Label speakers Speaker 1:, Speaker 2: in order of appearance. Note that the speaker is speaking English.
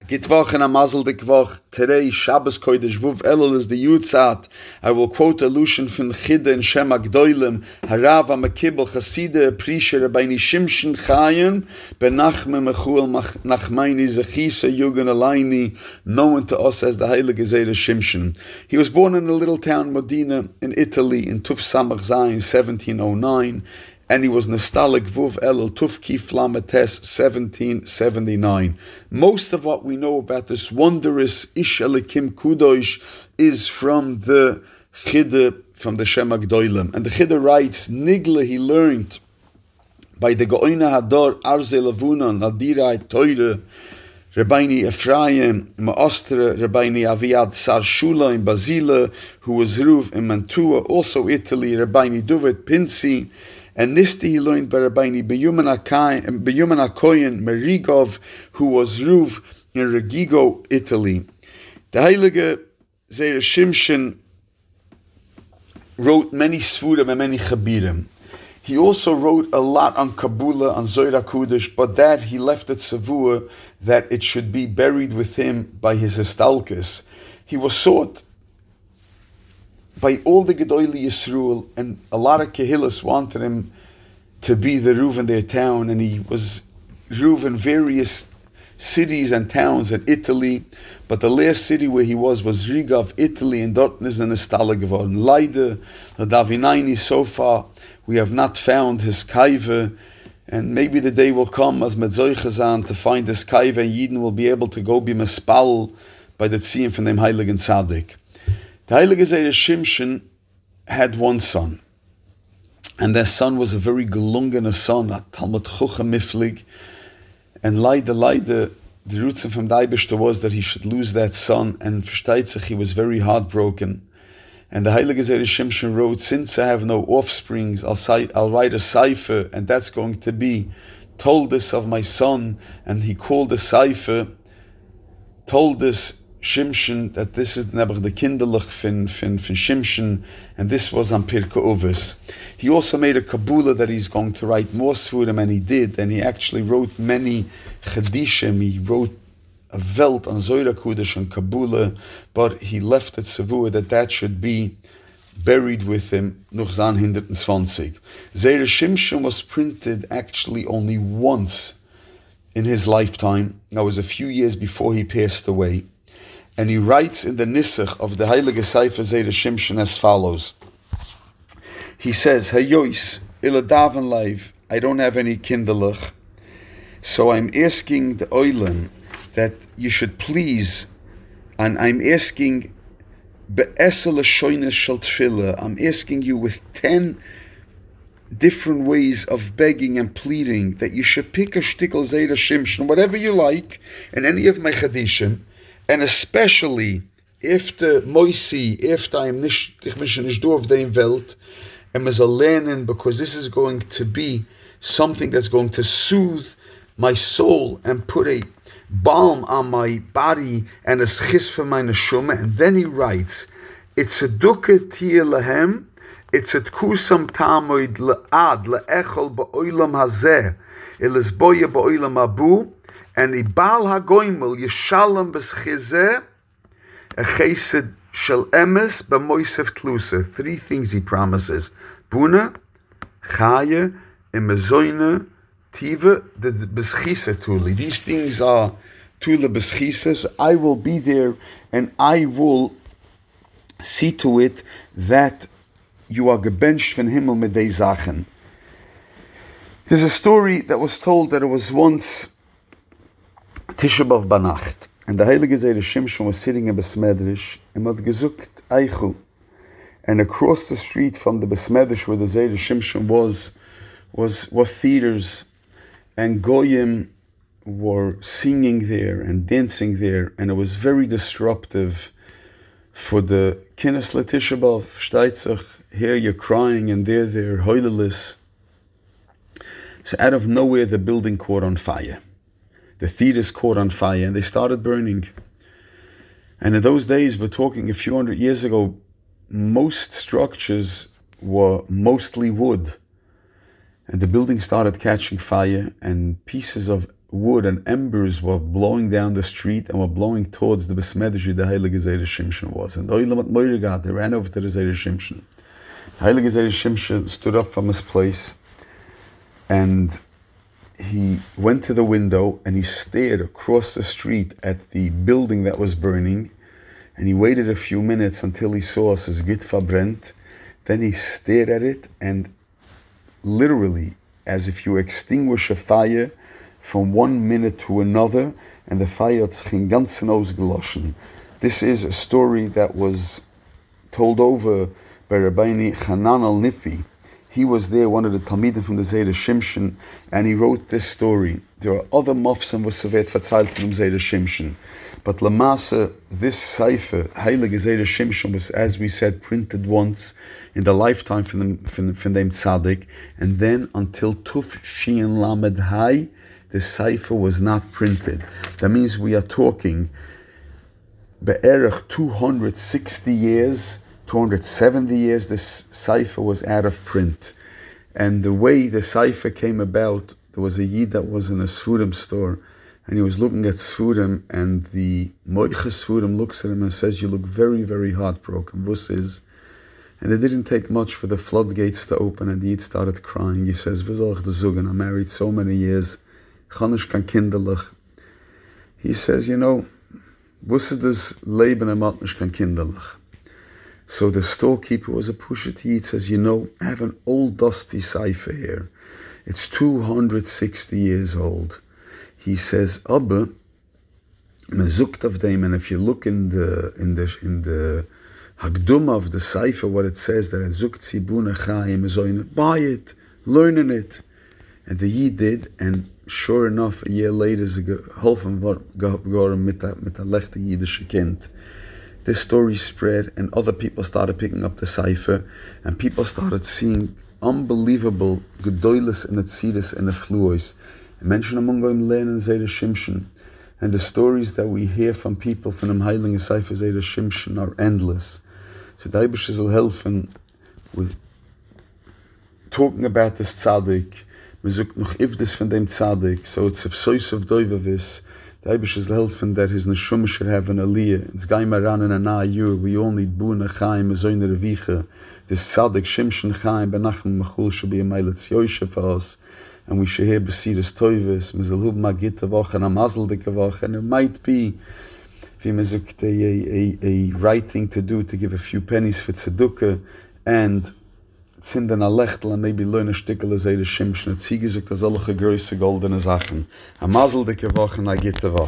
Speaker 1: Gitwoch and a mazel dikwoch. Today, Shabbos Kodesh Vuv Elul is the Yutzat. I will quote a allusion from Chide and Shem Agdoilem. Harav HaMekibel Chaside Prisha Rabbeini Shimshon Chaim Ben Nachme Mechuel Nachmaini Zechisa Yugen Alayni, known to us as the Heilige Zeder Shimshon. He was born in a little town Modena in Italy in Tuf Samach Zayin 1709. And he was Nestalik Vuv Elul Tuf Kif Lametes 1779. Most of what we know about this wondrous Ish Elikim Kudosh is from the Chide, from the Shem Agdoilem. And the Chide writes, Nigle he learned by the Goina Hador Arze Lavuna Nadira Teure Rabbeini Ephraim Maostre Rabbeini Aviad Sar Shula in Basile, who was Ruv in Mantua, also Italy, Rabbeini Duvet Pinsi. And Nisti he learned by Rabbeini Beyuman HaKoyen Merigov, who was Ruv in Regigo, Italy. The Heilige Zeder Shimshon wrote many Sfurim and many Chabirim. He also wrote a lot on Kabbalah, on Zohar HaKodesh, but that he left it Savua that it should be buried with him by his Histalkes. He was sought by all the Gedolei Yisrael, and a lot of Kehillas wanted him to be the Ruv in their town, and he was Ruv in various cities and towns in Italy, but the last city where he was Riga of Italy, and dort is in Estala geworden. Leider, the Davinaini, so far, we have not found his kaive, and maybe the day will come as Metzoichazan to find his kaive, and Yidden will be able to go be mespal by the Tziyim from them Heiligen Tzaddik. The Heilige Zeder Shimshon had one son, and that son was a very gelungene son, a Talmud Chochem Miflig, and Leide, the Rutzen from the Eibishter was that he should lose that son, and versteht sich, he was very heartbroken. And the Heilige Zeder Shimshon wrote, since I have no offsprings, I'll write a cipher, and that's going to be told this of my son, and he called the cipher, told this Shimshon, that this is never the kinderlich fin Shimshon, and this was on Pirkei Avos. He also made a Kabbalah that he's going to write more Sfurim, and he did, and he actually wrote many Chedishim. He wrote a Welt on Zohar HaKodesh and Kabbalah, but he left it Savua that should be buried with him, noch zan 120. Zeder Shimshon was printed actually only once in his lifetime. That was a few years before he passed away. And he writes in the Nisach of the Heilige Sefer Zeder Shimshon as follows. He says, Hayois, iladaven leiv, I don't have any kinderlich, so I'm asking the Oilam that you should please, and I'm asking be'esel shoynes shel tefillah, I'm asking you with 10 different ways of begging and pleading that you should pick a shtickle Zeder Shimshon, whatever you like, in any of my Chadishim, and especially if the Moisi, if I'm nicht durch the Welt, and as a lernen, because this is going to be something that's going to soothe my soul and put a balm on my body and a schis for my neshama. And then he writes, it's a duke tia lehem, it's a tkusam tamoid le'ad le'echol ba'olam hazeh, ilis boye ba'olam abu, and Ibal HaGoimel Yeshalom B'Schizeh a Chesed Shel Emes B'Moisef Tlusa. 3 things he promises: Buna, Chaya, and Mezoina Tiva the B'Schisa Tuli. These things are Tula B'Schisas. I will be there, and I will see to it that you are gebenched von Himmel mit dei Sachen. There's a story that was told that it was once Tisha B'Av Banacht, and the Heilige Zeder Shimshon was sitting in Besmedrish, and had gesucht Eichu, and across the street from the Besmedrish where the Zeder Shimshon were theaters, and Goyim were singing there and dancing there, and it was very disruptive for the Kinnis Tisha B'Av. Versteht sich, here you're crying, and they're hoilelis. So out of nowhere the building caught on fire. The theaters caught on fire, and they started burning. And in those days, we're talking a few hundred years ago, most structures were mostly wood. And the building started catching fire, and pieces of wood and embers were blowing down the street and were blowing towards the Besmedrish the Heilige Zayda Shimshon was. And the Oilam at Moirigat, they ran over to the Zayda Shimshon. Heilige Zayda Shimshon stood up from his place and he went to the window and he stared across the street at the building that was burning, and he waited a few minutes until he saw his Git verbrennt. Then he stared at it, and literally, as if you extinguish a fire from 1 minute to another, and the fire hat sich in ganzen ausgeloschen. This is a story that was told over by Rabbeinu Chanan al-Nifi. He was there, one of the Talmidim from the Zayda Shimshon, and he wrote this story. There are other mofsim was wird verzeiht from the Zayda Shimshon. But Lamasa, this cipher, Heilige Zayda Shimshon, was, as we said, printed once in the lifetime from them Tzaddik, and then until Tuf Shein Lamed Hai, the cipher was not printed. That means we are talking be'erech 260 years, 270 years, this cipher was out of print. And the way the cipher came about, there was a Yid that was in a Sfurim store, and he was looking at Sfurim, and the Moiche Sfurim looks at him and says, "You look very, very heartbroken." Vus is. And it didn't take much for the floodgates to open, and the Yid started crying. He says, "Vus soll ich das sagen? I'm married so many years. Chanish kan kinderlich." He says, "Vus is das Leben am Atmish kan kinderlich." So the storekeeper was a pushet Yid, says, "I have an old dusty cipher here. It's 260 years old." He says, "Abba, me zukt of them, and if you look in the Hagduma of the cipher, what it says, that zukt zibuna chayim is buy it, learn in it." And the Yid did, and sure enough, a year later, ze geholfen geworden mit a lechte Yiddische Kind. This story spread, and other people started picking up the cipher, and people started seeing unbelievable gedoilis and atzidus and affluos. Menschen among them learn in Zayda Shimshon, and the stories that we hear from people from the Heilige Cipher Zayda Shimshon are endless. So the Eibush will helfen with talking about this tzaddik. We zoek noch ifdes von dem tzaddik, so it's a source of doivavis. The Eibush will helfen that his neshama should have an aliyah. It's going around in a year. We all need buna chaim, a zoyne revicha. This tzaddik Shimshon chaim benachem machul should be a meiletz yoshe for us. And we should hear Besiris Toivis, Mizalhub Magita Woche, and a Mazel Dike Woche, and it might be a right thing to do to give a few pennies for Tzedukah, and Zindan Alechtel, and maybe learn a Stickel as Zayda Shimshon, and Ziege sucht das alle größe goldene Sachen. A Mazel Dike Woche, and a Gite Woche.